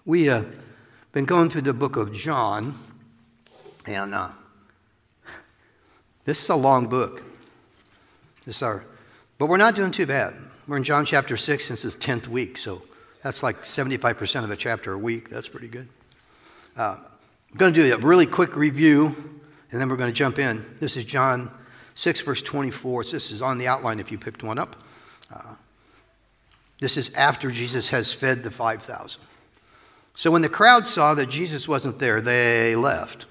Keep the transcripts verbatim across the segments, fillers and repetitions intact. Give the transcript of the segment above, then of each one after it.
We have uh, been going through the book of John, and uh, this is a long book. This is our, but we're not doing too bad. We're in John chapter six, since it's tenth week, so that's like seventy-five percent of a chapter a week. That's pretty good. Uh, I'm going to do a really quick review, and then we're going to jump in. This is John six, verse twenty-four. So this is on the outline if you picked one up. Uh, this is after Jesus has fed the five thousand. So when the crowd saw that Jesus wasn't there, they left.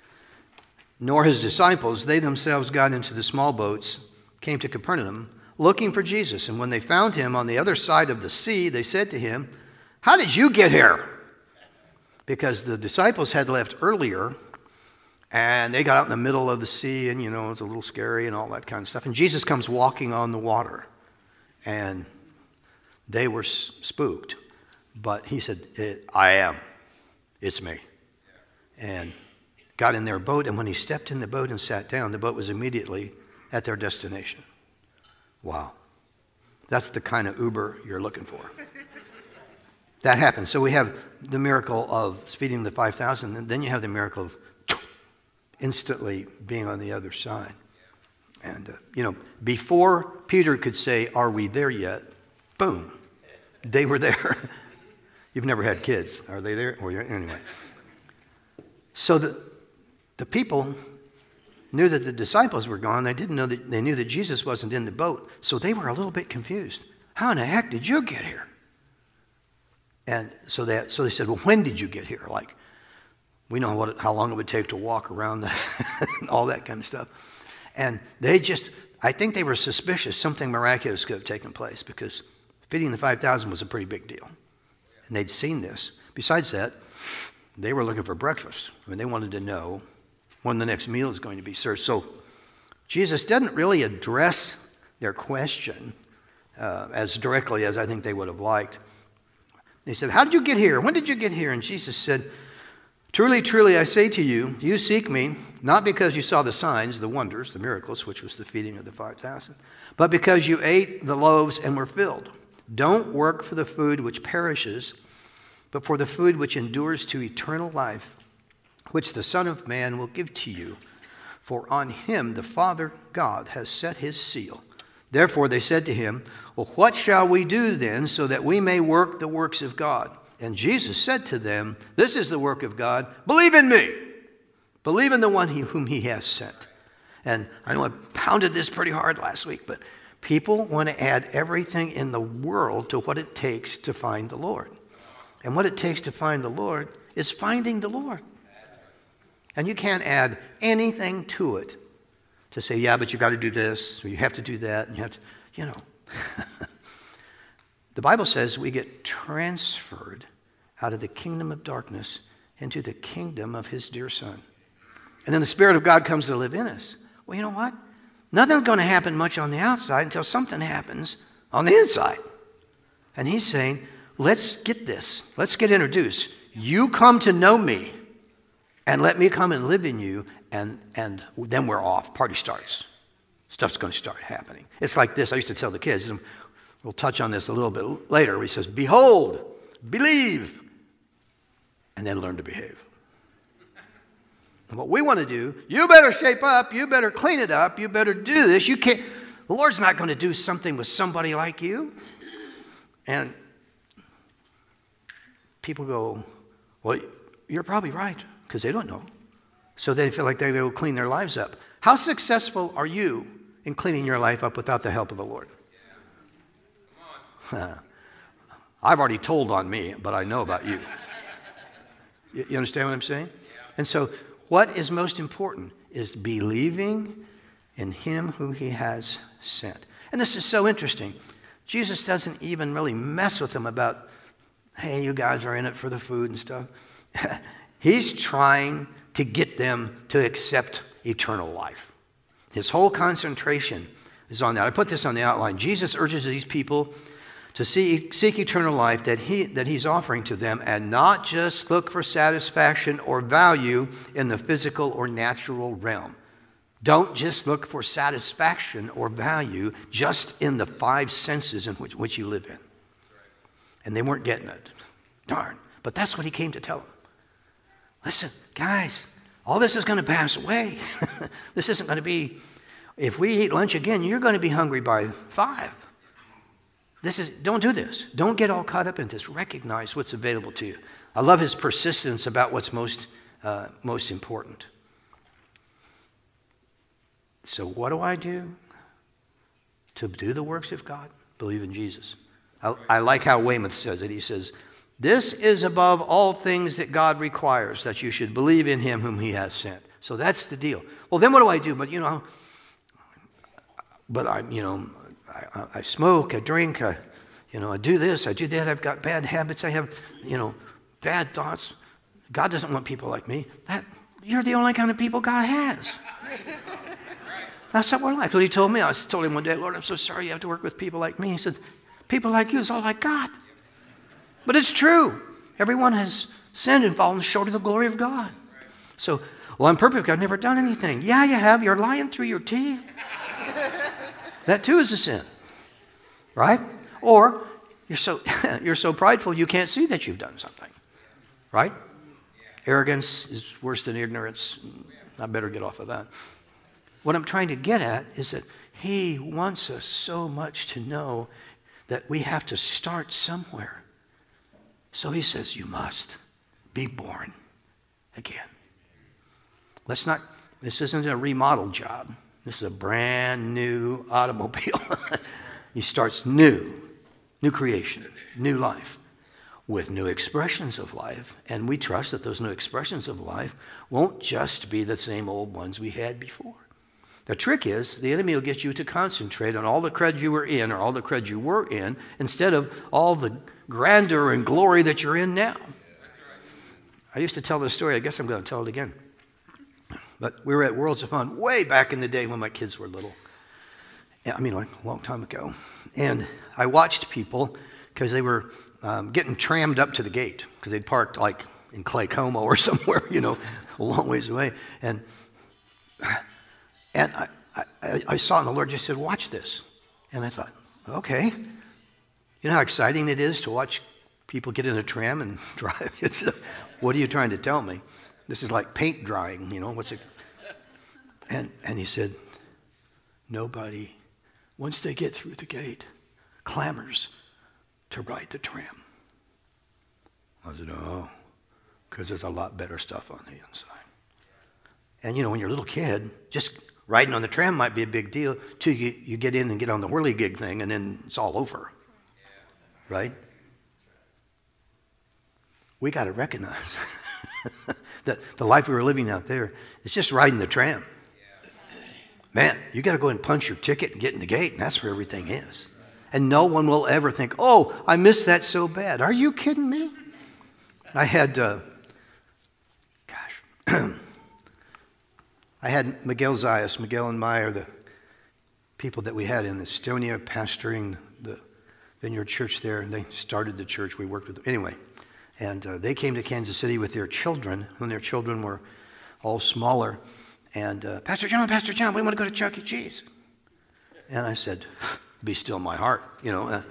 Nor his disciples, they themselves got into the small boats, came to Capernaum, looking for Jesus. And when they found him on the other side of the sea, they said to him, "How did you get here?" Because the disciples had left earlier, and they got out in the middle of the sea, and, you know, it's a little scary and all that kind of stuff. And Jesus comes walking on the water, and they were spooked. But he said, "I am. It's me." And got in their boat, and when he stepped in the boat and sat down, the boat was immediately at their destination. Wow. That's the kind of Uber you're looking for. That happened. So we have the miracle of feeding the five thousand, and then you have the miracle of instantly being on the other side. And, uh, you know, before Peter could say, "Are we there yet?" Boom. They were there. You've never had kids. Are they there? Or anyway. So the, the people knew that the disciples were gone. They didn't know that they knew that Jesus wasn't in the boat. So they were a little bit confused. "How in the heck did you get here?" And so they, so they said, "Well, when did you get here?" Like, we know what, how long it would take to walk around the, and all that kind of stuff. And they just, I think they were suspicious something miraculous could have taken place, because feeding the five thousand was a pretty big deal. And they'd seen this. Besides that, they were looking for breakfast. I mean, they wanted to know when the next meal is going to be served. So Jesus doesn't really address their question uh, as directly as I think they would have liked. They said, "How did you get here? When did you get here?" And Jesus said, "Truly, truly, I say to you, you seek me, not because you saw the signs, the wonders, the miracles, which was the feeding of the five thousand, but because you ate the loaves and were filled. Don't work for the food which perishes, but for the food which endures to eternal life, which the Son of Man will give to you. For on him the Father God has set his seal." Therefore they said to him, "Well, what shall we do then, so that we may work the works of God?" And Jesus said to them, "This is the work of God. Believe in me. Believe in the one he, whom he has sent." And I know I pounded this pretty hard last week, but people want to add everything in the world to what it takes to find the Lord. And what it takes to find the Lord is finding the Lord. And you can't add anything to it to say, "Yeah, but you got to do this, or you have to do that, and you have to," you know. The Bible says we get transferred out of the kingdom of darkness into the kingdom of his dear Son. And then the Spirit of God comes to live in us. Well, you know what? Nothing's going to happen much on the outside until something happens on the inside. And he's saying, let's get this. Let's get introduced. You come to know me, and let me come and live in you, and, and then we're off. Party starts. Stuff's going to start happening. It's like this. I used to tell the kids, and we'll touch on this a little bit later. He says, "Behold, believe, and then learn to behave." And what we want to do, you better shape up, you better clean it up, you better do this. You can't, the Lord's not going to do something with somebody like you. And people go, "Well, you're probably right," because they don't know. So they feel like they go clean their lives up. How successful are you in cleaning your life up without the help of the Lord? Yeah. I've already told on me, but I know about you. You understand what I'm saying? And so what is most important is believing in him who he has sent. And this is so interesting. Jesus doesn't even really mess with them about, "Hey, you guys are in it for the food and stuff." He's trying to get them to accept eternal life. His whole concentration is on that. I put this on the outline. Jesus urges these people to see, seek eternal life that he that he's offering to them, and not just look for satisfaction or value in the physical or natural realm. Don't just look for satisfaction or value just in the five senses in which, which you live in. And they weren't getting it. Darn. But that's what he came to tell them. Listen, guys, all this is going to pass away. This isn't going to be, if we eat lunch again, you're going to be hungry by five. This is, don't do this. Don't get all caught up in this. Recognize what's available to you. I love his persistence about what's most, uh, most important. So what do I do to do the works of God? Believe in Jesus. I, I like how Weymouth says it. He says, this is above all things that God requires, that you should believe in him whom he has sent. So that's the deal. Well, then what do I do? But, you know, but I, you know, I, I smoke, I drink, I, you know, I do this, I do that. I've got bad habits. I have, you know, bad thoughts. God doesn't want people like me. That, you're the only kind of people God has. That's what we're like. What he told me, I told him one day, Lord, I'm so sorry you have to work with people like me. He said, people like you is all like God. But it's true. Everyone has sinned and fallen short of the glory of God. So, well, I'm perfect. I've never done anything. Yeah, you have. You're lying through your teeth. That too is a sin. Right? Or you're so, you're so prideful you can't see that you've done something. Right? Arrogance is worse than ignorance. I better get off of that. What I'm trying to get at is that he wants us so much to know that we have to start somewhere. So he says, you must be born again. Let's not, this isn't a remodel job. This is a brand new automobile. He starts new, new creation, new life, with new expressions of life. And we trust that those new expressions of life won't just be the same old ones we had before. The trick is, the enemy will get you to concentrate on all the crud you were in or all the crud you were in instead of all the grandeur and glory that you're in now. I used to tell this story. I guess I'm going to tell it again. But we were at Worlds of Fun way back in the day when my kids were little. I mean, like a long time ago. And I watched people because they were um, getting trammed up to the gate because they'd parked like in Claycomo or somewhere, you know, a long ways away. And... And I, I, I saw it, and the Lord just said, watch this. And I thought, okay. You know how exciting it is to watch people get in a tram and drive? What are you trying to tell me? This is like paint drying, you know. What's it? And, and he said, nobody, once they get through the gate, clamors to ride the tram. I said, oh, because there's a lot better stuff on the inside. And, you know, when you're a little kid, just riding on the tram might be a big deal till you, you get in and get on the whirligig thing, and then it's all over. Right? We got to recognize that the life we were living out there is just riding the tram. Man, you got to go and punch your ticket and get in the gate, and that's where everything is. And no one will ever think, oh, I missed that so bad. Are you kidding me? I had, uh, gosh... I had Miguel Zayas, Miguel and Meyer, the people that we had in Estonia pastoring the Vineyard Church there, and they started the church. We worked with them. Anyway, and uh, they came to Kansas City with their children when their children were all smaller. And, uh, Pastor John, Pastor John, we want to go to Chuck E. Cheese. And I said, be still my heart, you know. Uh,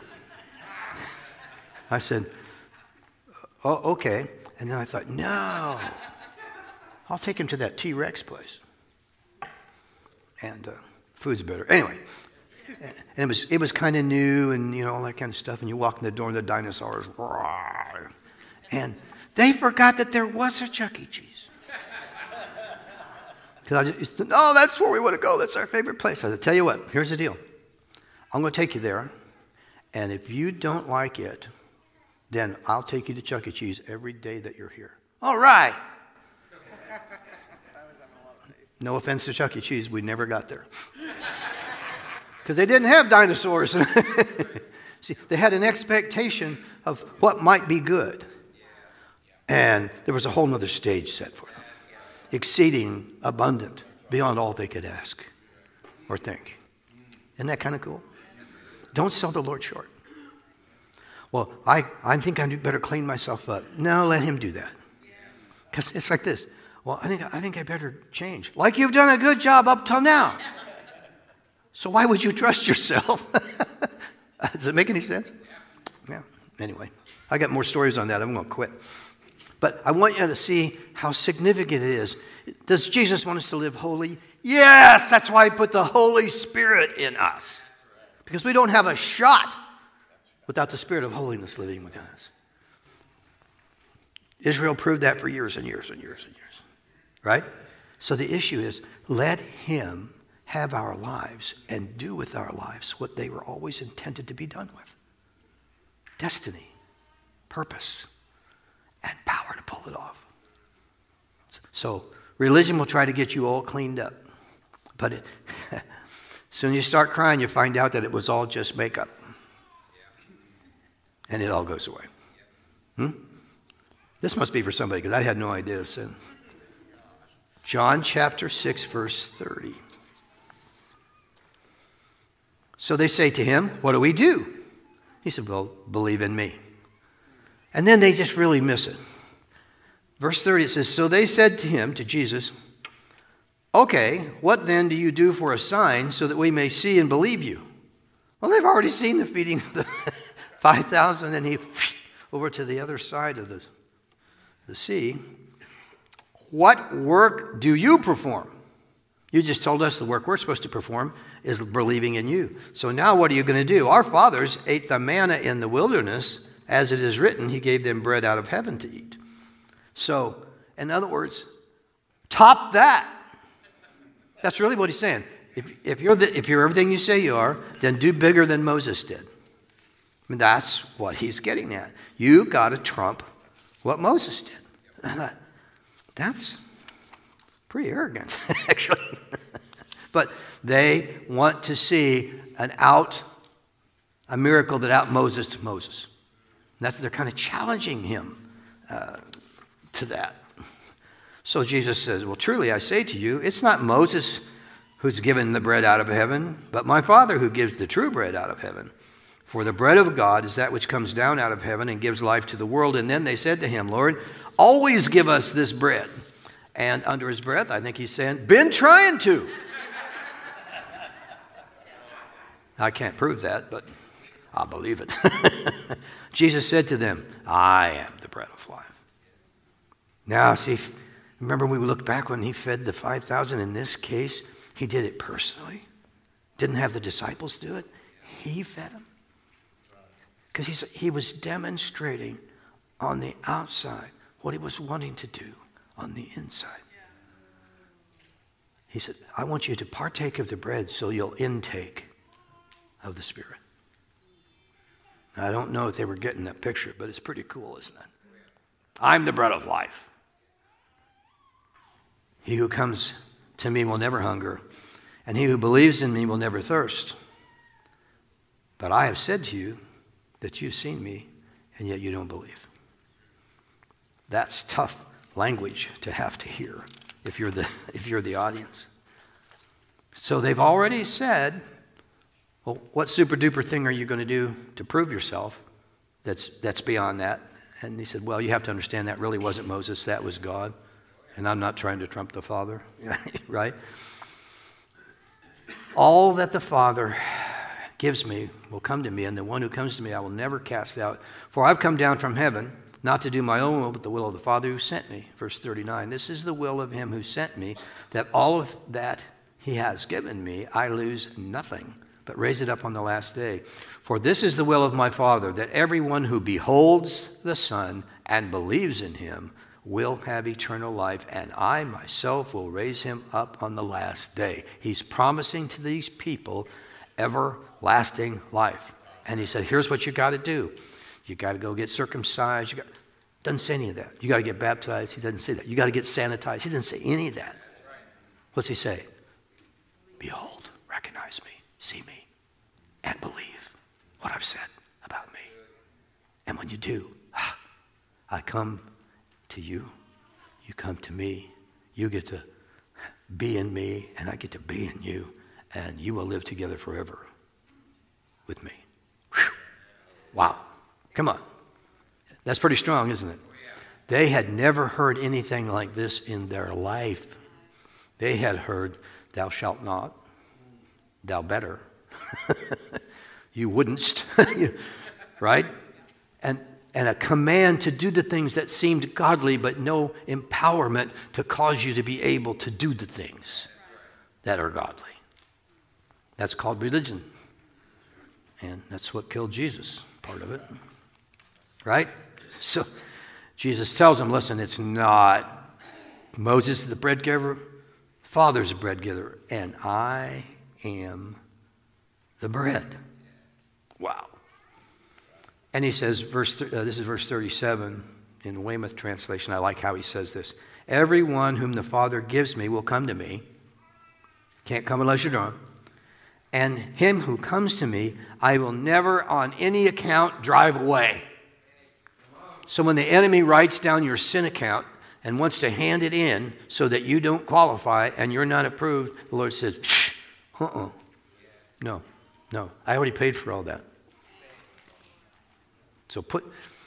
I said, oh, okay. And then I thought, no, I'll take him to that T-Rex place. And uh, food's better. Anyway, and it was it was kind of new and, you know, all that kind of stuff. And you walk in the door and the dinosaurs. Roar, and they forgot that there was a Chuck E. Cheese. Because I just, oh, that's where we want to go. That's our favorite place. I said, tell you what, here's the deal. I'm going to take you there. And if you don't like it, then I'll take you to Chuck E. Cheese every day that you're here. All right. No offense to Chuck E. Cheese, we never got there. Because they didn't have dinosaurs. See, they had an expectation of what might be good. And there was a whole other stage set for them. Exceeding abundant, beyond all they could ask or think. Isn't that kind of cool? Don't sell the Lord short. Well, I, I think I better clean myself up. No, let him do that. Because it's like this. Well, I think I think I better change. Like you've done a good job up till now. So why would you trust yourself? Does it make any sense? Yeah. Anyway, I got more stories on that. I'm going to quit. But I want you to see how significant it is. Does Jesus want us to live holy? Yes, that's why he put the Holy Spirit in us. Because we don't have a shot without the Spirit of holiness living within us. Israel proved that for years and years and years and years. Right? So the issue is, let him have our lives and do with our lives what they were always intended to be done with. Destiny, purpose, and power to pull it off. So religion will try to get you all cleaned up. But it, as soon as you start crying, you find out that it was all just makeup. And it all goes away. Hmm? This must be for somebody, because I had no idea. So, John chapter six, verse thirty. So they say to him, what do we do? He said, well, believe in me. And then they just really miss it. Verse thirty, it says, so they said to him, to Jesus, okay, what then do you do for a sign so that we may see and believe you? Well, they've already seen the feeding of the five thousand, and he whoosh, over to the other side of the, the sea. What work do you perform? You just told us the work we're supposed to perform is believing in you. So now what are you going to do? Our fathers ate the manna in the wilderness. As it is written, he gave them bread out of heaven to eat. So, in other words, top that. That's really what he's saying. If, if, you're the, if you're everything you say you are, then do bigger than Moses did. I mean, that's what he's getting at. You got to trump what Moses did. I thought, that's pretty arrogant, actually. But they want to see an out, a miracle that out Moses to Moses. And that's, they're kind of challenging him uh, to that. So Jesus says, well, truly I say to you, it's not Moses who's given the bread out of heaven, but my Father who gives the true bread out of heaven. For the bread of God is that which comes down out of heaven and gives life to the world. And then they said to him, Lord, always give us this bread. And under his breath, I think he's saying, been trying to. I can't prove that, but I'll believe it. Jesus said to them, I am the bread of life. Now, see, remember when we looked back when he fed the five thousand? In this case, he did it personally. Didn't have the disciples do it. He fed them. Because he was demonstrating on the outside what he was wanting to do on the inside. He said, I want you to partake of the bread so you'll intake of the Spirit. Now, I don't know if they were getting that picture, but it's pretty cool, isn't it? I'm the bread of life. He who comes to me will never hunger, and he who believes in me will never thirst. But I have said to you that you've seen me, and yet you don't believe. That's tough language to have to hear if you're the, if you're the audience. So they've already said, well, what super duper thing are you going to do to prove yourself that's, that's beyond that? And he said, well, you have to understand that really wasn't Moses, that was God. And I'm not trying to trump the Father, right? All that the Father gives me will come to me, and the one who comes to me I will never cast out. For I've come down from heaven, not to do my own will, but the will of the Father who sent me. Verse thirty-nine, this is the will of him who sent me, that all of that he has given me, I lose nothing, but raise it up on the last day. For this is the will of my Father, that everyone who beholds the Son and believes in him will have eternal life, and I myself will raise him up on the last day. He's promising to these people everlasting life. And he said, here's what you got to do. You got to go get circumcised. You got, doesn't say any of that. You got to get baptized. He doesn't say that. You got to get sanitized. He doesn't say any of that. What's he say? Behold, recognize me, see me, and believe what I've said about me. And when you do, I come to you, you come to me, you get to be in me, and I get to be in you, and you will live together forever with me. Whew. Wow. Come on. That's pretty strong, isn't it? They had never heard anything like this in their life. They had heard, thou shalt not, thou better, you wouldn't, right? And and a command to do the things that seemed godly, but no empowerment to cause you to be able to do the things that are godly. That's called religion. And that's what killed Jesus, part of it. Right? So Jesus tells them, listen, it's not Moses is the bread giver, Father's the bread giver, and I am the bread. Wow. And he says, verse th- uh, this is verse thirty-seven in the Weymouth translation. I like how he says this. Everyone whom the Father gives me will come to me. Can't come unless you're drawn. And him who comes to me, I will never on any account drive away. So when the enemy writes down your sin account and wants to hand it in so that you don't qualify and you're not approved, the Lord says, uh-uh. No, no. I already paid for all that. So put,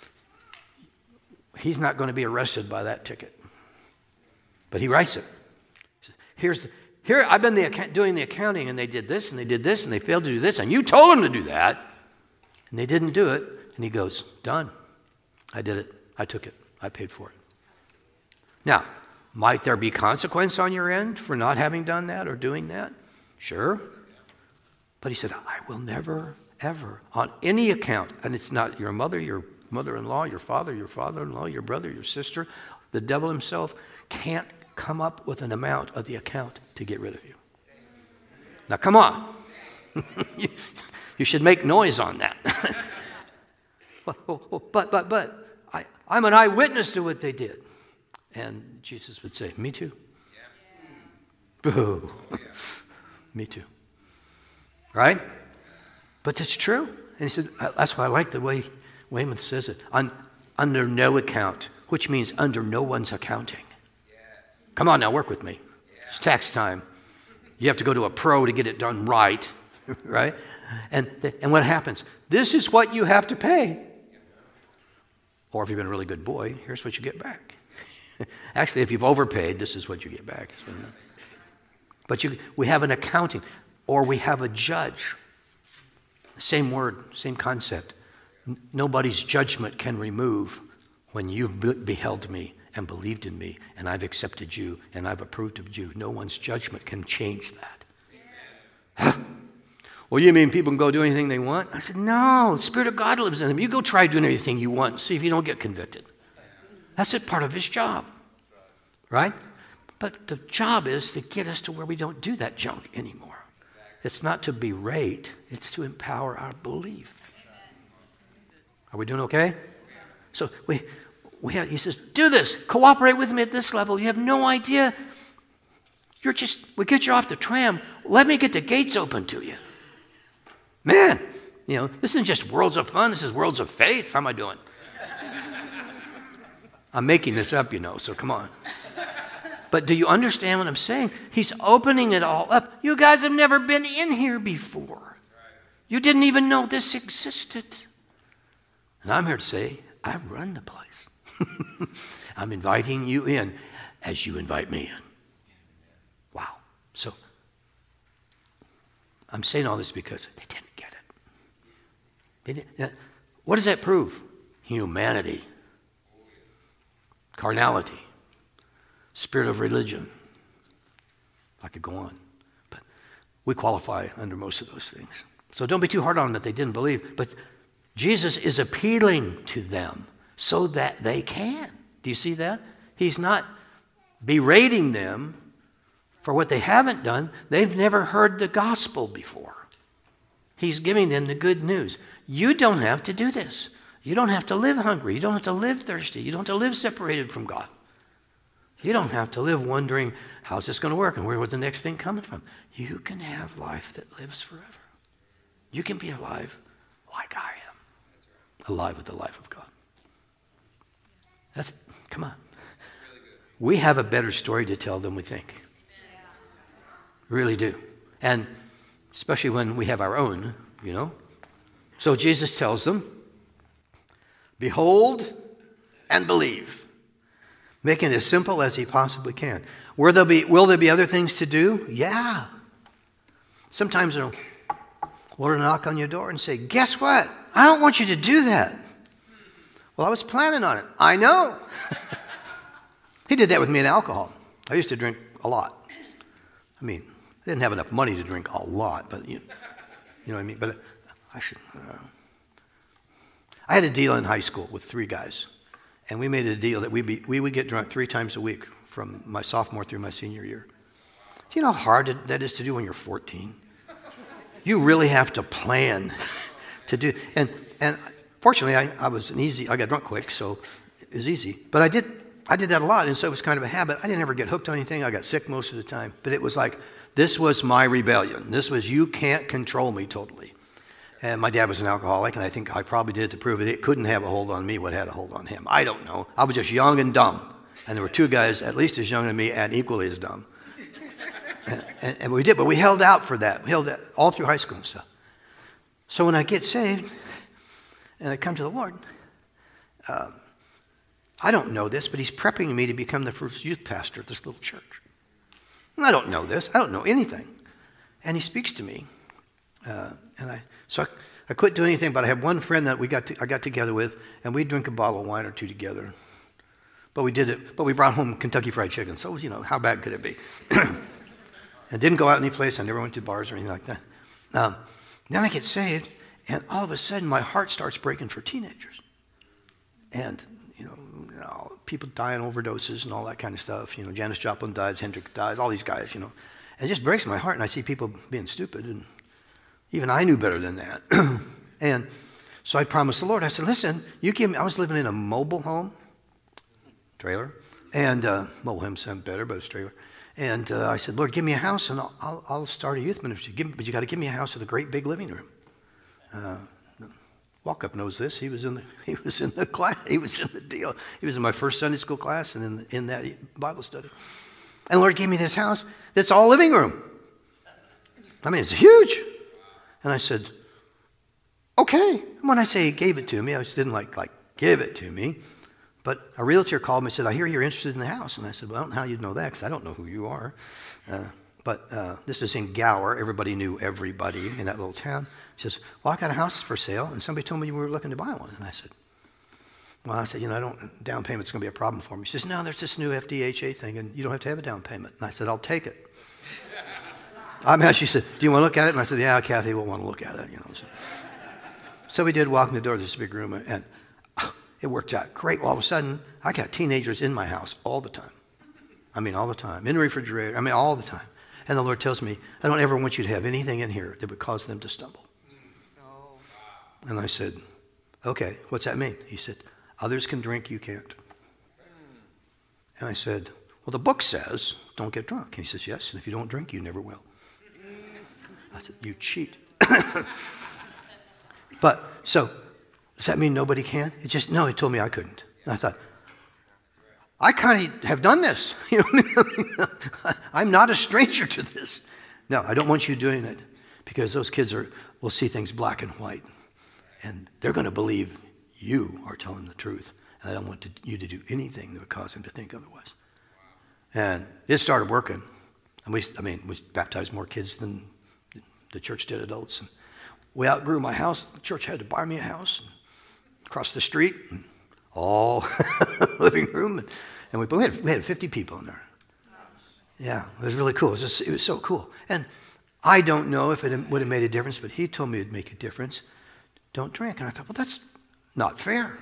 he's not going to be arrested by that ticket. But he writes it. Here's the, here, I've been the, doing the accounting, and they did this, and they did this, and they failed to do this, and you told them to do that, and they didn't do it. And he goes, done. I did it. I took it. I paid for it. Now, might there be consequence on your end for not having done that or doing that? Sure. But he said, I will never, ever, on any account, and it's not your mother, your mother-in-law, your father, your father-in-law, your brother, your sister, the devil himself can't come up with an amount of the account to get rid of you. Now, come on. you, you should make noise on that. but, but, but, but I, I'm an eyewitness to what they did. And Jesus would say, me too. Yeah. Boo. Yeah. Me too. Right? But it's true. And he said, that's why I like the way Weymouth says it. Un, under no account, which means under no one's accounting. Yes. Come on now, work with me. Yeah. It's tax time. You have to go to a pro to get it done right. Right? And, th- and what happens? This is what you have to pay. Or if you've been a really good boy, here's what you get back. Actually, if you've overpaid, this is what you get back. But you, we have an accounting, or we have a judge. Same word, same concept. N- nobody's judgment can remove when you've be- beheld me and believed in me, and I've accepted you, and I've approved of you. No one's judgment can change that. Yes. Well, you mean people can go do anything they want? I said, no, the Spirit of God lives in them. You go try doing anything you want and see if you don't get convicted. That's it, part of his job, right? But the job is to get us to where we don't do that junk anymore. It's not to berate, it's to empower our belief. Are we doing okay? So we, we have, he says, do this, cooperate with me at this level. You have no idea. You're just, we get you off the tram. Let me get the gates open to you. Man, you know, this isn't just worlds of fun, this is worlds of faith. How am I doing? I'm making this up, you know, so come on. But do you understand what I'm saying? He's opening it all up. You guys have never been in here before. You didn't even know this existed. And I'm here to say, I run the place. I'm inviting you in as you invite me in. Wow. So I'm saying all this because they didn't get it. They didn't. What does that prove? Humanity. Carnality, spirit of religion. I could go on, but we qualify under most of those things. So don't be too hard on them that they didn't believe, but Jesus is appealing to them so that they can. Do you see that? He's not berating them for what they haven't done. They've never heard the gospel before. He's giving them the good news. You don't have to do this. You don't have to live hungry. You don't have to live thirsty. You don't have to live separated from God. You don't have to live wondering, how's this going to work and where was the next thing coming from? You can have life that lives forever. You can be alive like I am. Alive with the life of God. That's, come on. We have a better story to tell than we think. We really do. And especially when we have our own, you know. So Jesus tells them, behold and believe, making it as simple as he possibly can. Will there be, will there be other things to do? Yeah. Sometimes the Lord will knock on your door and say, guess what? I don't want you to do that. Well, I was planning on it. I know. He did that with me in alcohol. I used to drink a lot. I mean, I didn't have enough money to drink a lot, but you, you know what I mean? But I should. Uh, I had a deal in high school with three guys, and we made a deal that we be, we would get drunk three times a week from my sophomore through my senior year. Do you know how hard that is to do when you're fourteen? You really have to plan to do. And and fortunately, I, I was an easy. I got drunk quick, so it was easy. But I did I did that a lot, and so it was kind of a habit. I didn't ever get hooked on anything. I got sick most of the time. But it was like, this was my rebellion. This was, you can't control me totally. And my dad was an alcoholic, and I think I probably did to prove it. It couldn't have a hold on me what had a hold on him. I don't know. I was just young and dumb. And there were two guys at least as young as me and equally as dumb. and, and, and we did, but we held out for that. We held out all through high school and stuff. So when I get saved and I come to the Lord, uh, I don't know this, but he's prepping me to become the first youth pastor at this little church. And I don't know this. I don't know anything. And he speaks to me. Uh, and I, so I, I couldn't do anything, but I have one friend that we got to, I got together with, and we'd drink a bottle of wine or two together. But we did it, but we brought home Kentucky Fried Chicken. So, you know, how bad could it be? And didn't go out any place. I never went to bars or anything like that. Um, then I get saved, and all of a sudden my heart starts breaking for teenagers. And, you know, you know, people dying overdoses and all that kind of stuff. You know, Janis Joplin dies, Hendrix dies, all these guys, you know. And it just breaks my heart, and I see people being stupid, and even I knew better than that. And so I promised the Lord, I said, listen, you give me, I was living in a mobile home, trailer, and uh, mobile home sound better, but it's trailer. And uh, I said, Lord, give me a house, and I'll, I'll, I'll start a youth ministry. Give, but you got to give me a house with a great big living room. Uh, Walkup knows this. He was in the he was in the class. He was in the deal. He was in my first Sunday school class and in the, in that Bible study. And the Lord gave me this house that's all living room. I mean, it's huge. And I said, okay. And when I say he gave it to me, I just didn't like like give it to me. But a realtor called me and said, I hear you're interested in the house. And I said, well, I don't know how you'd know that because I don't know who you are. Uh, but uh, this is in Gower. Everybody knew everybody in that little town. He says, well, I got a house for sale, and somebody told me you were looking to buy one. And I said, well, I said, you know, I don't, down payment's going to be a problem for me. He says, no, there's this new F D H A thing, and you don't have to have a down payment. And I said, I'll take it. I mean, she said, do you want to look at it? And I said, yeah, Kathy will want to look at it. You know. So, so we did walk in the door of this big room, and it worked out great. Well, all of a sudden, I got teenagers in my house all the time. I mean, all the time. In the refrigerator. I mean, all the time. And the Lord tells me, I don't ever want you to have anything in here that would cause them to stumble. No. And I said, okay, what's that mean? He said, others can drink, you can't. And I said, well, the book says, don't get drunk. And he says, yes, and if you don't drink, you never will. I said, you cheat. But, so, does that mean nobody can? It just, no, he told me I couldn't. And I thought, I kind of have done this. You know, I'm not a stranger to this. No, I don't want you doing it because those kids are will see things black and white, and they're going to believe you are telling the truth. And I don't want to, you to do anything that would cause them to think otherwise. And it started working. And we, I mean, we baptized more kids than the church did adults. And we outgrew my house. The church had to buy me a house across the street. And all living room, and we, we, had, we had fifty people in there. Yeah, it was really cool. It was, just, it was so cool. And I don't know if it would have made a difference, but he told me it would make a difference. Don't drink. And I thought, well, that's not fair.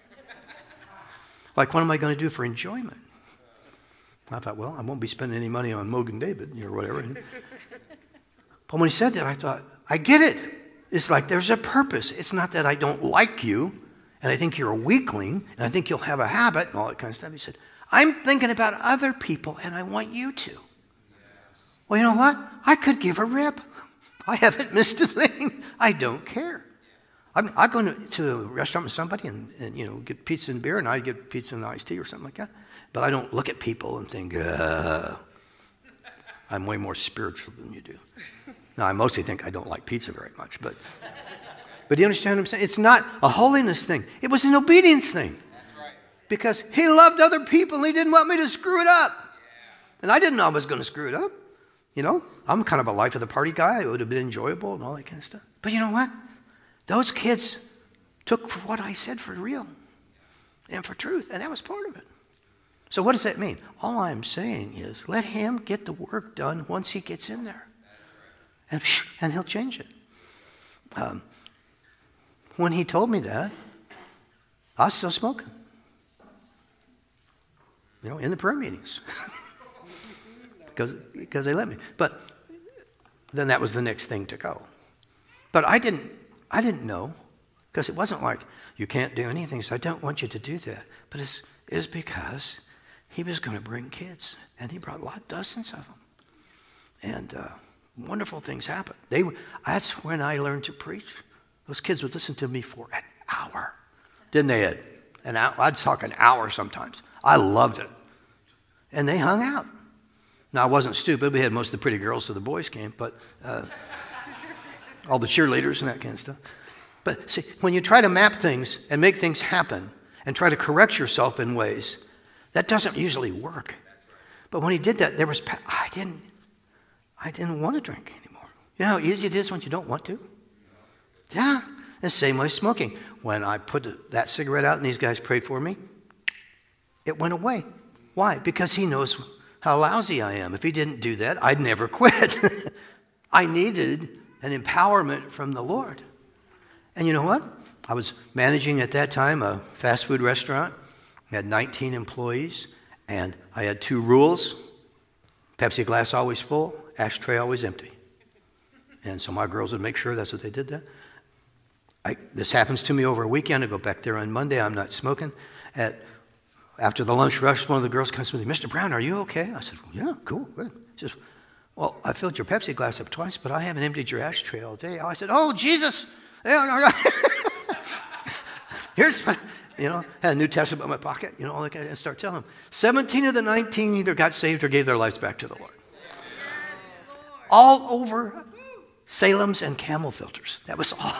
Like, what am I going to do for enjoyment? I thought, well, I won't be spending any money on Mogan David or whatever. But when he said that, I thought, I get it. It's like there's a purpose. It's not that I don't like you, and I think you're a weakling, and I think you'll have a habit, and all that kind of stuff. He said, I'm thinking about other people, and I want you to. Yes. Well, you know what? I could give a rip. I haven't missed a thing. I don't care. I'm, I go to, to a restaurant with somebody and, and, you know, get pizza and beer, and I get pizza and iced tea or something like that. But I don't look at people and think, uh, I'm way more spiritual than you do. Now, I mostly think I don't like pizza very much, but... But do you understand what I'm saying? It's not a holiness thing. It was an obedience thing. Right. Because he loved other people and he didn't want me to screw it up. Yeah. And I didn't know I was going to screw it up. You know, I'm kind of a life of the party guy. It would have been enjoyable and all that kind of stuff. But you know what? Those kids took for what I said for real. and for truth. And that was part of it. So what does that mean? All I'm saying is let him get the work done once he gets in there. And, and he'll change it. Um, when he told me that, I was still smoking. You know, in the prayer meetings. because, because they let me. But then that was the next thing to go. But I didn't, I didn't know, because it wasn't like, you can't do anything, so I don't want you to do that. But it's, it's because he was going to bring kids, and he brought lot, dozens of them. And uh, wonderful things happened. They, that's when I learned to preach. Those kids would listen to me for an hour. Didn't they, Ed? An hour. I'd talk an hour sometimes. I loved it. And they hung out. Now, I wasn't stupid. We had most of the pretty girls, so the boys came, but uh, all the cheerleaders and that kind of stuff. But see, when you try to map things and make things happen and try to correct yourself in ways, that doesn't usually work. But when he did that, there was, I didn't, I didn't want to drink anymore. You know how easy it is when you don't want to? Yeah, the same way smoking. When I put that cigarette out and these guys prayed for me, it went away. Why? Because he knows how lousy I am. If he didn't do that, I'd never quit. I needed an empowerment from the Lord. And you know what? I was managing at that time a fast food restaurant. I had nineteen employees, and I had two rules. Pepsi glass always full, ashtray always empty. And so my girls would make sure that's what they did then. I, this happens to me over a weekend. I go back there on Monday. I'm not smoking. At, after the lunch rush, one of the girls comes to me, Mister Brown, are you okay? I said, well, yeah, cool, good. She says, well, I filled your Pepsi glass up twice, but I haven't emptied your ashtray all day. I said, oh, Jesus. Here's, you know, had a New Testament in my pocket, you know, all that kind of, and start telling them. seventeen of the nineteen either got saved or gave their lives back to the Lord. All over Salem's and Camel filters. That was all.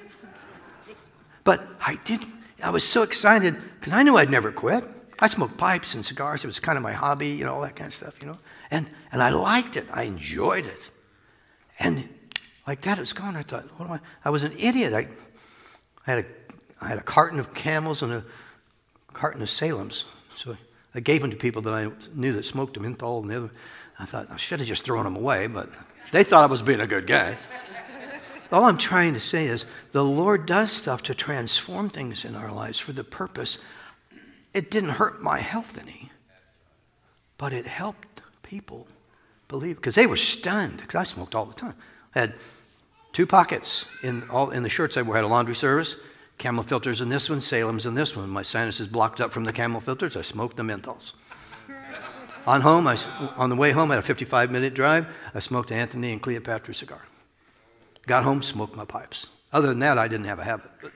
But I didn't, I was so excited because I knew I'd never quit. I smoked pipes and cigars. It was kind of my hobby, you know, all that kind of stuff, you know. And, and I liked it. I enjoyed it. And like that, it was gone. I thought, what am I? I was an idiot. I, I, had a, I had a carton of Camels and a carton of Salem's. So I gave them to people that I knew that smoked them, menthol and the other. I thought, I should have just thrown them away, but they thought I was being a good guy. All I'm trying to say is the Lord does stuff to transform things in our lives for the purpose. It didn't hurt my health any, but it helped people believe, because they were stunned, because I smoked all the time. I had two pockets in all in the shirts I wore. I had a laundry service, Camel filters in this one, Salem's in this one. My sinuses blocked up from the Camel filters. I smoked the menthols. on home, I, on the way home, I had a fifty-five minute drive. I smoked Anthony and Cleopatra cigar. Got home, smoked my pipes. Other than that, I didn't have a habit. But.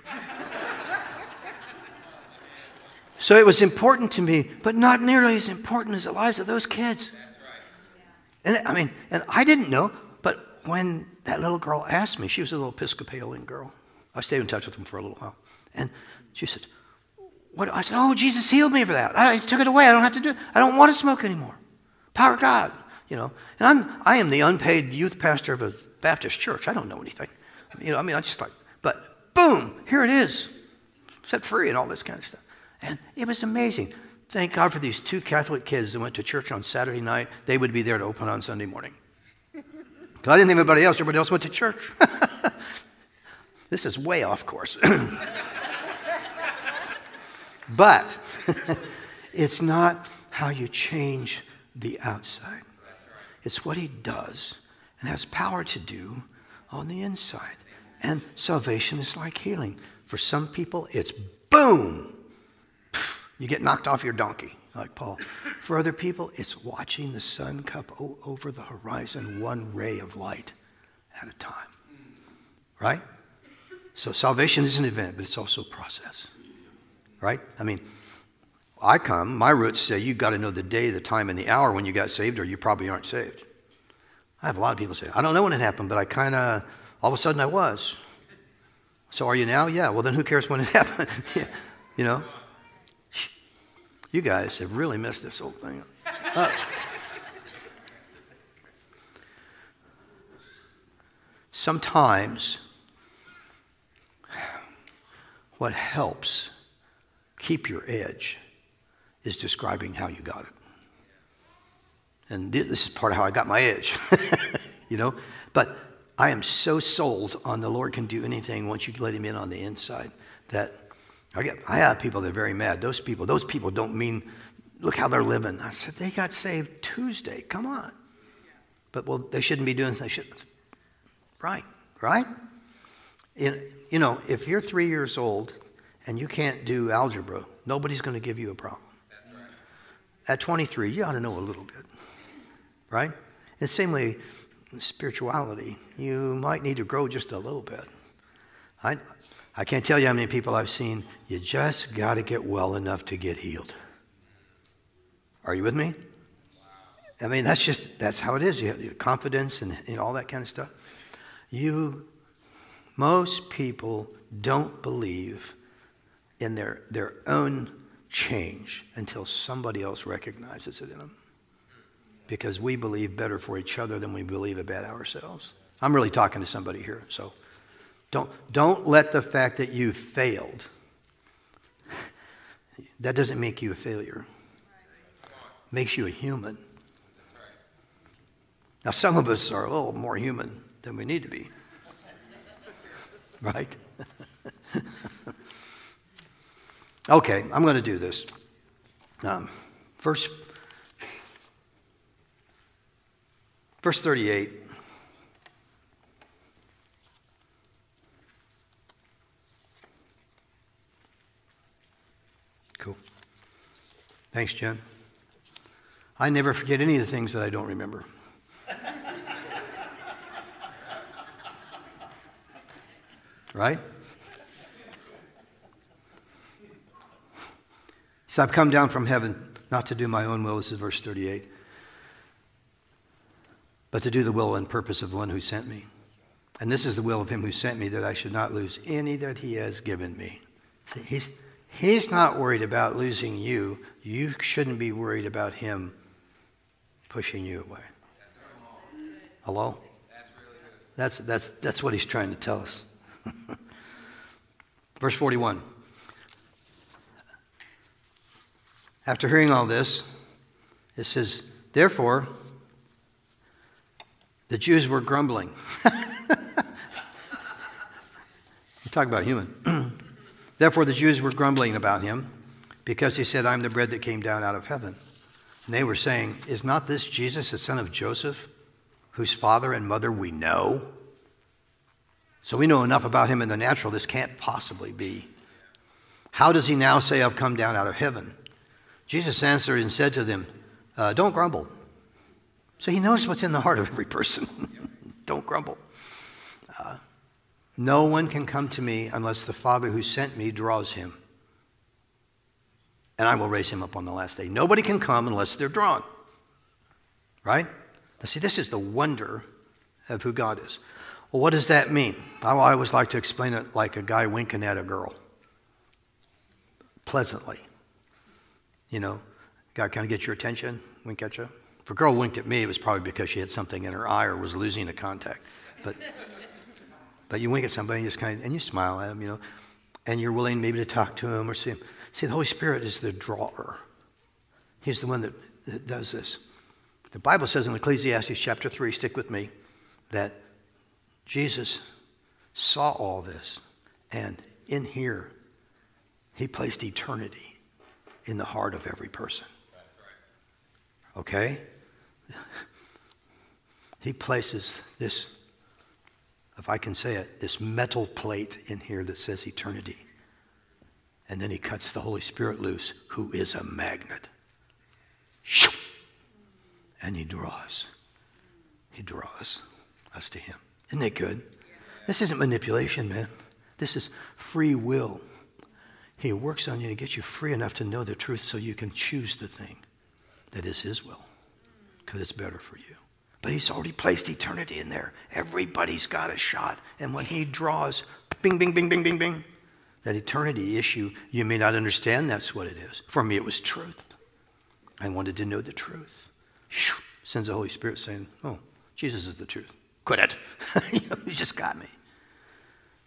So it was important to me, but not nearly as important as the lives of those kids. And I mean, and I didn't know, but when that little girl asked me, she was a little Episcopalian girl. I stayed in touch with them for a little while. And she said, what? I said, oh, Jesus healed me for that. I took it away. I don't have to do it. I don't want to smoke anymore. Power of God, you know. And I'm, I am the unpaid youth pastor of a Baptist church. I don't know anything. You know, I mean, I just like, but boom, here it is. Set free and all this kind of stuff. And it was amazing. Thank God for these two Catholic kids that went to church on Saturday night. They would be there to open on Sunday morning. Because I didn't have anybody else. Everybody else went to church. This is way off course. But it's not how you change the outside. It's what he does and has power to do on the inside. And salvation is like healing. For some people, it's boom. You get knocked off your donkey, like Paul. For other people, it's watching the sun come o- over the horizon, one ray of light at a time. Right? So salvation is an event, but it's also a process. Right? I mean, I come, my roots say you've got to know the day, the time, and the hour when you got saved, or you probably aren't saved. I have a lot of people say, I don't know when it happened, but I kind of, all of a sudden I was. So are you now? Yeah. Well, then who cares when it happened? You know? You guys have really messed this whole thing up. Uh, sometimes what helps keep your edge is describing how you got it. And this is part of how I got my edge, you know. But I am so sold on the Lord can do anything once you let him in on the inside that I get, I have people that are very mad. Those people, those people don't mean, look how they're living. I said, they got saved Tuesday. Come on. But, well, they shouldn't be doing, they should. Right, right? In, you know, if you're three years old and you can't do algebra, nobody's going to give you a problem. That's right. At twenty-three, you ought to know a little bit, right? And the same way, in spirituality, you might need to grow just a little bit. I, I can't tell you how many people I've seen, you just got to get well enough to get healed. Are you with me? I mean, that's just, that's how it is. You have confidence and, and all that kind of stuff. You, most people don't believe in their, their own change until somebody else recognizes it in them. Because we believe better for each other than we believe about ourselves. I'm really talking to somebody here. So don't, don't let the fact that you failed, that doesn't make you a failure. It makes you a human. Now, some of us are a little more human than we need to be. Right? Okay, I'm going to do this. Um, verse, verse thirty-eight. Cool. Thanks, Jen. I never forget any of the things that I don't remember. Right? So I've come down from heaven not to do my own will, this is verse thirty-eight, but to do the will and purpose of the one who sent me. And this is the will of him who sent me, that I should not lose any that he has given me. See, he's, he's not worried about losing you. You shouldn't be worried about him pushing you away. Hello? That's, that's, that's what he's trying to tell us. Verse forty-one. After hearing all this, it says, therefore, the Jews were grumbling. You talk about human. Therefore, the Jews were grumbling about him because he said, I'm the bread that came down out of heaven. And they were saying, is not this Jesus, the son of Joseph, whose father and mother we know? So we know enough about him in the natural, this can't possibly be. How does he now say, I've come down out of heaven? Jesus answered and said to them, uh, don't grumble. So he knows what's in the heart of every person. Don't grumble. Uh, no one can come to me unless the Father who sent me draws him. And I will raise him up on the last day. Nobody can come unless they're drawn. Right? Now see, this is the wonder of who God is. Well, what does that mean? I always like to explain it like a guy winking at a girl. Pleasantly. You know, guy kind of gets your attention, wink at you. If a girl winked at me, it was probably because she had something in her eye or was losing the contact. But but you wink at somebody and you just kind of, and you smile at them, you know, and you're willing maybe to talk to them or see them. See, the Holy Spirit is the drawer. He's the one that, that does this. The Bible says in Ecclesiastes chapter three, stick with me, that Jesus saw all this, and in here, he placed eternity in the heart of every person. That's right. Okay? He places this, if I can say it, this metal plate in here that says eternity. And then he cuts the Holy Spirit loose, who is a magnet. And he draws. He draws us to him. Isn't that good? This isn't manipulation, man. This is free will. He works on you to get you free enough to know the truth so you can choose the thing that is his will, because it's better for you. But he's already placed eternity in there. Everybody's got a shot. And when he draws, bing, bing, bing, bing, bing, bing, that eternity issue, you may not understand that's what it is. For me, it was truth. I wanted to know the truth. Sends the Holy Spirit saying, oh, Jesus is the truth. Quit it. You just got me.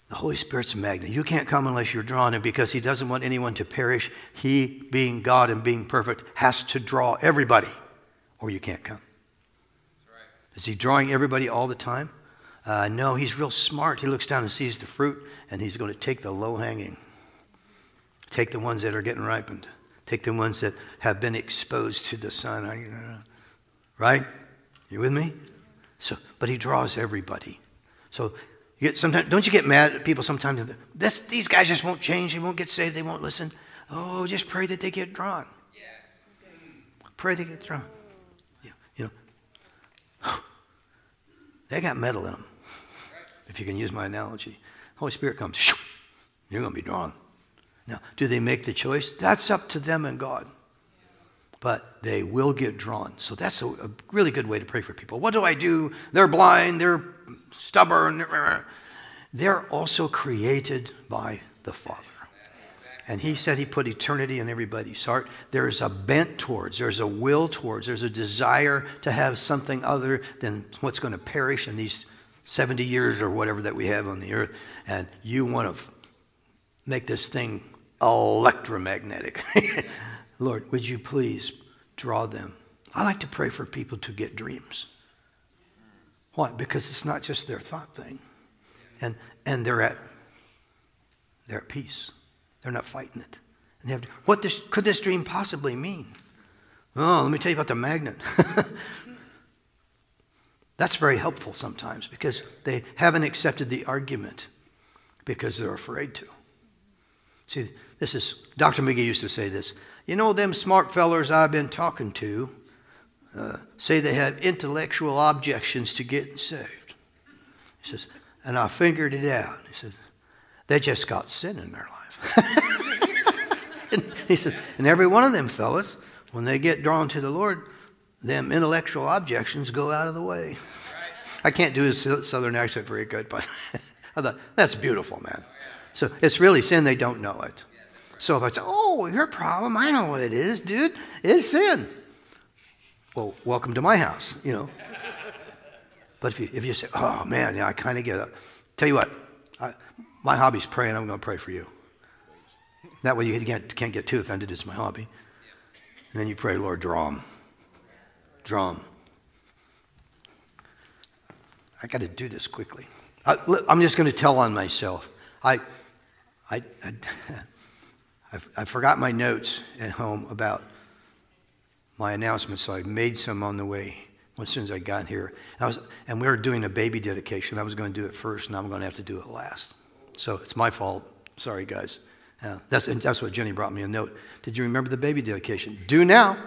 The Holy Spirit's a magnet. You can't come unless you're drawn, and because he doesn't want anyone to perish, he, being God and being perfect, has to draw everybody, or you can't come. That's right. Is he drawing everybody all the time? Uh, no, he's real smart. He looks down and sees the fruit, and he's going to take the low-hanging. Take the ones that are getting ripened. Take the ones that have been exposed to the sun. Right? You with me? So, but he draws everybody. So you get sometimes, don't you get mad at people sometimes? This, these guys just won't change. They won't get saved. They won't listen. Oh, just pray that they get drawn. Yes. Pray they get drawn. Yeah, you know, they got metal in them. If you can use my analogy. Holy Spirit comes. Shoo, you're going to be drawn. Now, do they make the choice? That's up to them and God. But they will get drawn. So that's a, a really good way to pray for people. What do I do? They're blind. They're stubborn. They're also created by the Father. And he said he put eternity in everybody's heart. There's a bent towards, there's a will towards, there's a desire to have something other than what's going to perish in these seventy years or whatever that we have on the earth. And you want to f- make this thing electromagnetic. Lord, would you please draw them? I like to pray for people to get dreams. Why? Because it's not just their thought thing. And and they're at they're at peace. They're not fighting it. And they have to, what this, could this dream possibly mean? Oh, let me tell you about the magnet. That's very helpful sometimes because they haven't accepted the argument because they're afraid to. See, this is, Doctor McGee used to say this. You know, them smart fellers I've been talking to uh, say they have intellectual objections to getting saved. He says, and I figured it out. He says, they just got sin in their life. And he says, and every one of them fellas, when they get drawn to the Lord, them intellectual objections go out of the way. Right. I can't do his southern accent very good, but I thought, that's beautiful, man. So it's really sin, they don't know it. So if I say, oh, your problem, I know what it is, dude. It's sin. Well, welcome to my house, you know. But if you, if you say, oh, man, yeah, I kind of get it. Tell you what, I, my hobby's praying. I'm going to pray for you. That way you can't, can't get too offended. It's my hobby. And then you pray, Lord, draw them. Draw them. I got to do this quickly. I, I'm just going to tell on myself. I, I, I, I, I forgot my notes at home about my announcement, so I made some on the way as soon as I got here. I was, and we were doing a baby dedication. I was going to do it first, and I'm going to have to do it last. So it's my fault. Sorry, guys. Uh, that's, and that's what Jenny brought me a note. Did you remember the baby dedication? Do now.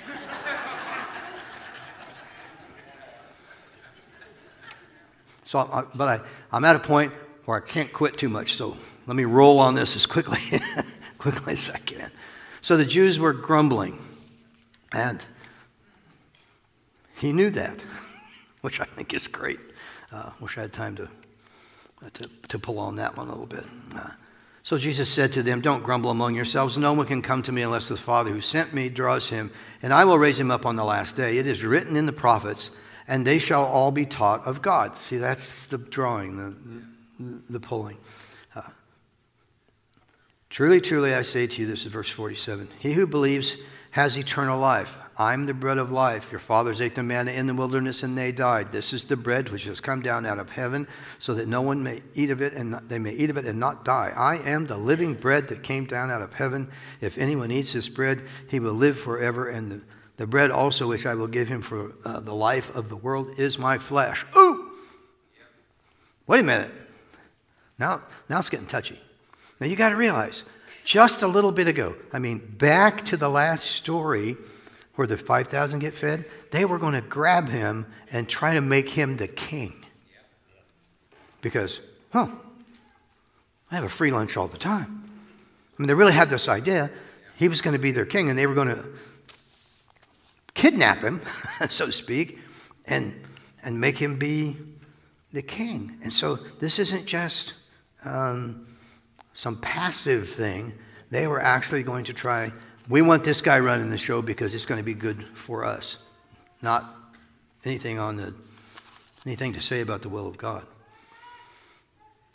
So, I, but I, I'm at a point where I can't quit too much, so let me roll on this as quickly, quickly as I can. So the Jews were grumbling, and he knew that, which I think is great. Uh, wish I had time to, uh, to, to pull on that one a little bit. Uh, so Jesus said to them, don't grumble among yourselves. No one can come to me unless the Father who sent me draws him, and I will raise him up on the last day. It is written in the prophets, and they shall all be taught of God. See, that's the drawing, the, the pulling. Uh, truly, truly, I say to you, this is verse forty-seven, he who believes has eternal life. I'm the bread of life. Your fathers ate the manna in the wilderness and they died. This is the bread which has come down out of heaven so that no one may eat of it and not, they may eat of it and not die. I am the living bread that came down out of heaven. If anyone eats this bread, he will live forever. And the, the bread also which I will give him for uh, the life of the world is my flesh. Ooh! Wait a minute. Now, now it's getting touchy. Now you got to realize, just a little bit ago, I mean, back to the last story where the five thousand get fed, they were going to grab him and try to make him the king. Because, huh, I have a free lunch all the time. I mean, they really had this idea. He was going to be their king, and they were going to kidnap him, so to speak, and, and make him be the king. And so this isn't just um, some passive thing. They were actually going to try, we want this guy running the show because it's going to be good for us. Not anything on the anything to say about the will of God.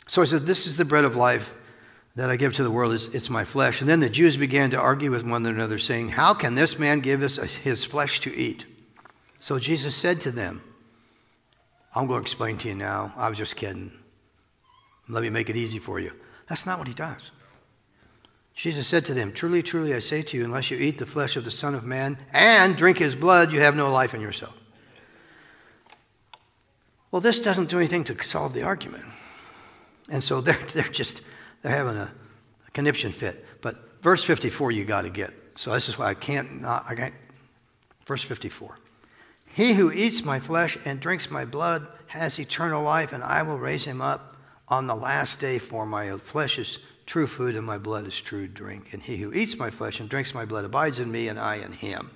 So he said, this is the bread of life that I give to the world. It's, it's my flesh. And then the Jews began to argue with one another, saying, how can this man give us his flesh to eat? So Jesus said to them, I'm going to explain to you now. I was just kidding. Let me make it easy for you. That's not what he does. Jesus said to them, truly, truly, I say to you, unless you eat the flesh of the Son of Man and drink his blood, you have no life in yourself. Well, this doesn't do anything to solve the argument. And so they're, they're just, they're having a, a conniption fit. But verse fifty-four you got to get. So this is why I can't, not, I can't. Verse fifty-four. He who eats my flesh and drinks my blood has eternal life, and I will raise him up on the last day, for my flesh is true food and my blood is true drink. And he who eats my flesh and drinks my blood abides in me and I in him.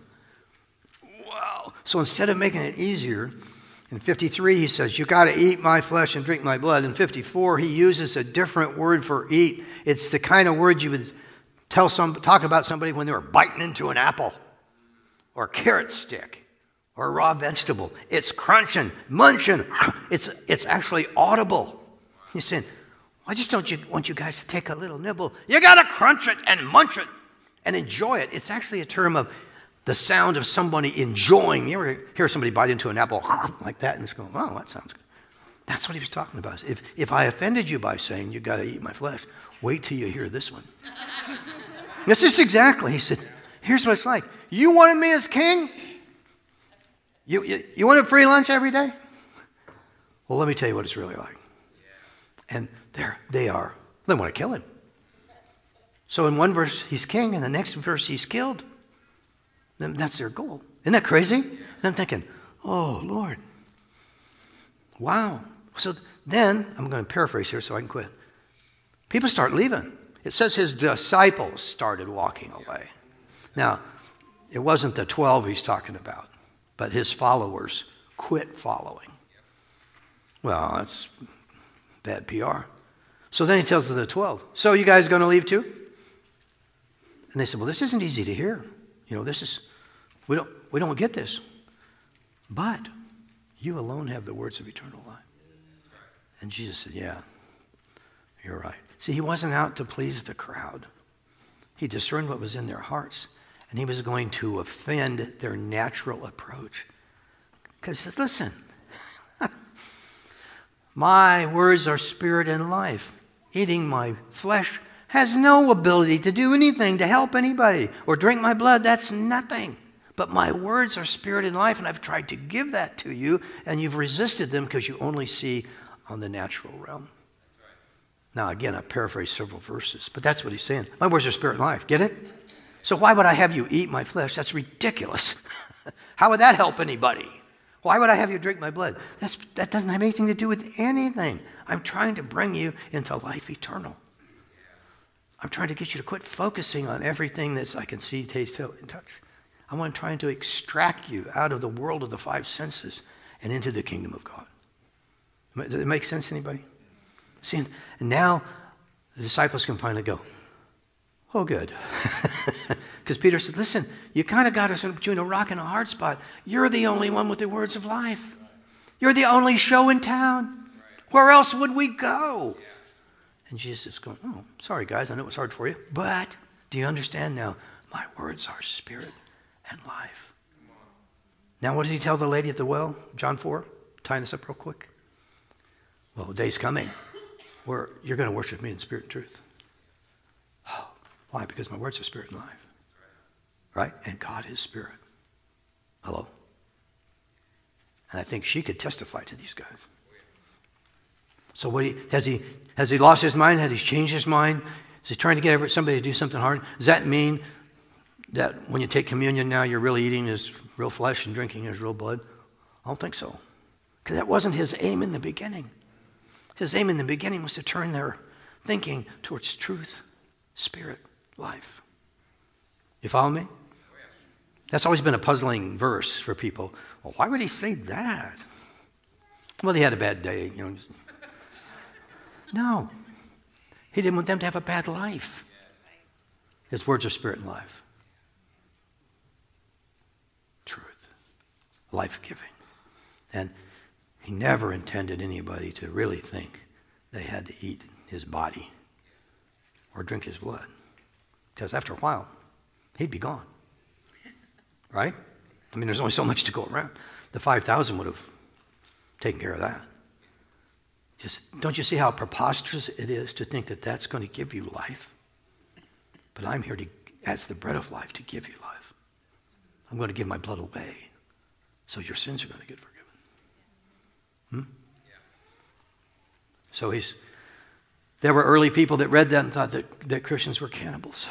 Wow. So instead of making it easier, in fifty-three he says, you got to eat my flesh and drink my blood. In fifty-four he uses a different word for eat. It's the kind of word you would tell some, talk about somebody when they were biting into an apple or a carrot stick or a raw vegetable. It's crunching, munching. It's, it's actually audible. He's saying, I just don't you, want you guys to take a little nibble. You got to crunch it and munch it and enjoy it. It's actually a term of the sound of somebody enjoying. You ever hear somebody bite into an apple like that and it's going, oh, that sounds good. That's what he was talking about. If, if I offended you by saying you got to eat my flesh, wait till you hear this one. That's just exactly. He said, here's what it's like. You wanted me as king? You, you, you wanted free lunch every day? Well, let me tell you what it's really like. And there they are. They want to kill him. So in one verse, he's king. In the next verse, he's killed. And that's their goal. Isn't that crazy? And I'm thinking, oh, Lord. Wow. So then, I'm going to paraphrase here so I can quit. People start leaving. It says his disciples started walking away. Now, it wasn't the twelve he's talking about, but his followers quit following. Well, that's bad P R. So then he tells the twelve, so you guys going to leave too? And they said, well, this isn't easy to hear. You know, this is, we don't, we don't get this. But you alone have the words of eternal life. And Jesus said, yeah, you're right. See, he wasn't out to please the crowd. He discerned what was in their hearts, and he was going to offend their natural approach. Because listen, my words are spirit and life. Eating my flesh has no ability to do anything to help anybody. Or drink my blood, that's nothing. But my words are spirit and life, and I've tried to give that to you, and you've resisted them because you only see on the natural realm. Now, again, I paraphrase several verses, but that's what he's saying. My words are spirit and life. Get it? So why would I have you eat my flesh? That's ridiculous. How would that help anybody? Why would I have you drink my blood? That's, that doesn't have anything to do with anything. I'm trying to bring you into life eternal. I'm trying to get you to quit focusing on everything that's I can see, taste, and touch. I'm trying to extract you out of the world of the five senses and into the kingdom of God. Does it make sense to anybody? See, and now the disciples can finally go, oh, good. Because Peter said, listen, you kind of got us between a rock and a hard spot. You're the only one with the words of life. You're the only show in town. Where else would we go? And Jesus is going, oh, sorry, guys. I know it was hard for you. But do you understand now? My words are spirit and life. Now, what did he tell the lady at the well? John four? Tying this up real quick. Well, the day's coming where you're going to worship me in spirit and truth. Oh, why? Because my words are spirit and life. Right? And God is spirit. Hello? And I think she could testify to these guys. So what he, has he has he lost his mind? Has he changed his mind? Is he trying to get somebody to do something hard? Does that mean that when you take communion now, you're really eating his real flesh and drinking his real blood? I don't think so. Because that wasn't his aim in the beginning. His aim in the beginning was to turn their thinking towards truth, spirit, life. You follow me? That's always been a puzzling verse for people. Well, why would he say that? Well, he had a bad day. You know. No. He didn't want them to have a bad life. His words are spirit and life. Truth. Life-giving. And he never intended anybody to really think they had to eat his body or drink his blood. Because after a while, he'd be gone. Right? I mean, there's only so much to go around. The five thousand would have taken care of that. Just, don't you see how preposterous it is to think that that's going to give you life? But I'm here to, as the bread of life, to give you life. I'm going to give my blood away so your sins are going to get forgiven. Hmm? So he's, there were early people that read that and thought that, that Christians were cannibals.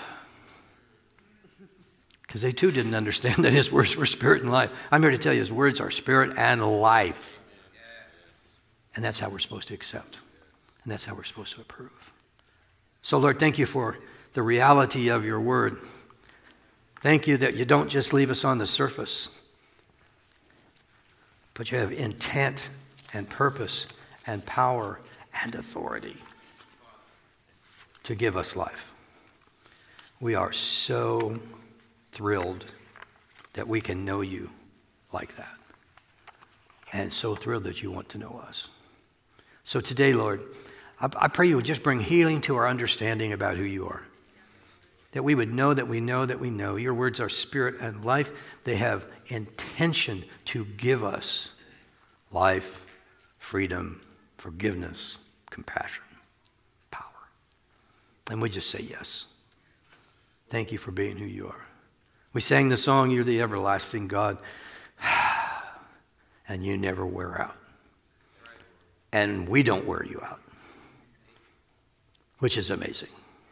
Because they too didn't understand that his words were spirit and life. I'm here to tell you his words are spirit and life. And that's how we're supposed to accept. And that's how we're supposed to approve. So Lord, thank you for the reality of your word. Thank you that you don't just leave us on the surface, but you have intent and purpose and power and authority to give us life. We are so thrilled that we can know you like that. And so thrilled that you want to know us. So today, Lord, I, I pray you would just bring healing to our understanding about who you are. That we would know that we know that we know. Your words are spirit and life. They have intention to give us life, freedom, forgiveness, compassion, power. And we just say yes. Thank you for being who you are. We sang the song, You're the Everlasting God, and you never wear out. And we don't wear you out, which is amazing.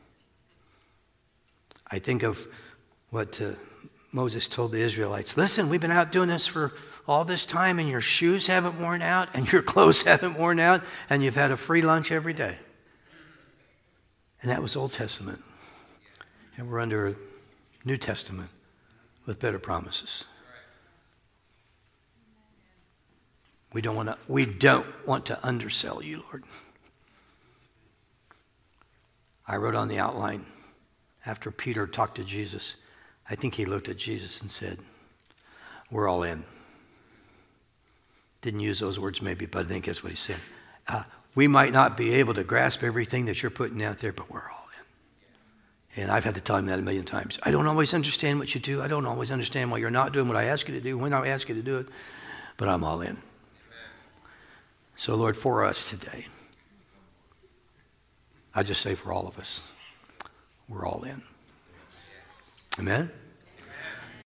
I think of what uh, Moses told the Israelites. Listen, we've been out doing this for all this time, and your shoes haven't worn out, and your clothes haven't worn out, and you've had a free lunch every day. And that was Old Testament. And we're under a New Testament with better promises. We don't want to, we don't want to undersell you, Lord. I wrote on the outline, after Peter talked to Jesus, I think he looked at Jesus and said, we're all in. Didn't use those words maybe, but I think that's what he said. Uh, we might not be able to grasp everything that you're putting out there, but we're all in. And I've had to tell him that a million times. I don't always understand what you do. I don't always understand why you're not doing what I ask you to do, when I ask you to do it, but I'm all in. So, Lord, for us today, I just say for all of us, we're all in. Amen?